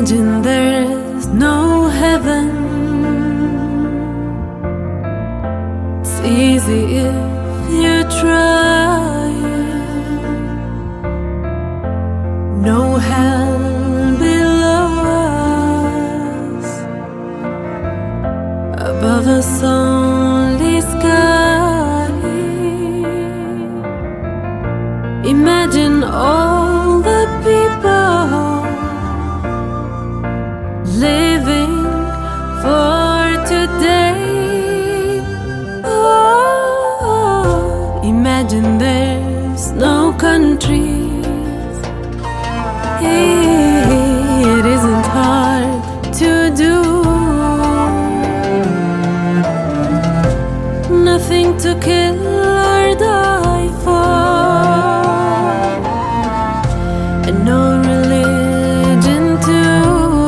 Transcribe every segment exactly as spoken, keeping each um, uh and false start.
Imagine there's no heaven. It's easy if you try. No hell below us, above us only sky. Imagine all the people living for today. Oh, imagine there's no countries. It isn't hard to do. Nothing to kill or die for, and no religion too.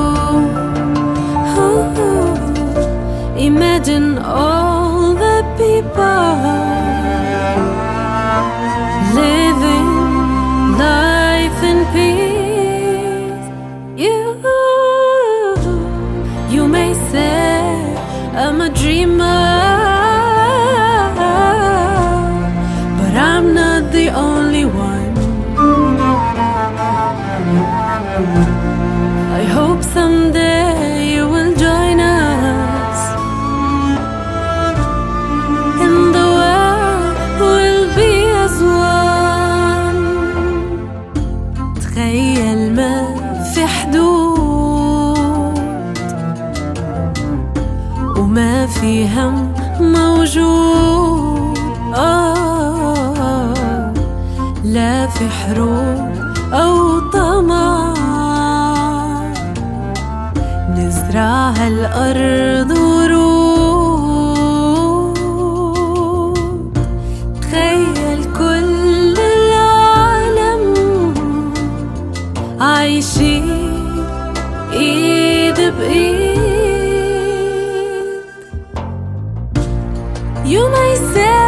Imagine all the people living life in peace. You, you may say I'm a dreamer, but I'm not the only one. I hope someday you will join us, and the world will be as one. تخيل ما في حدود وما في هم موجود. آه، لا في حروب أو طمع، نزرع هالأرض ورود. تخيل كل العالم عايشين إيد بإيد. You may say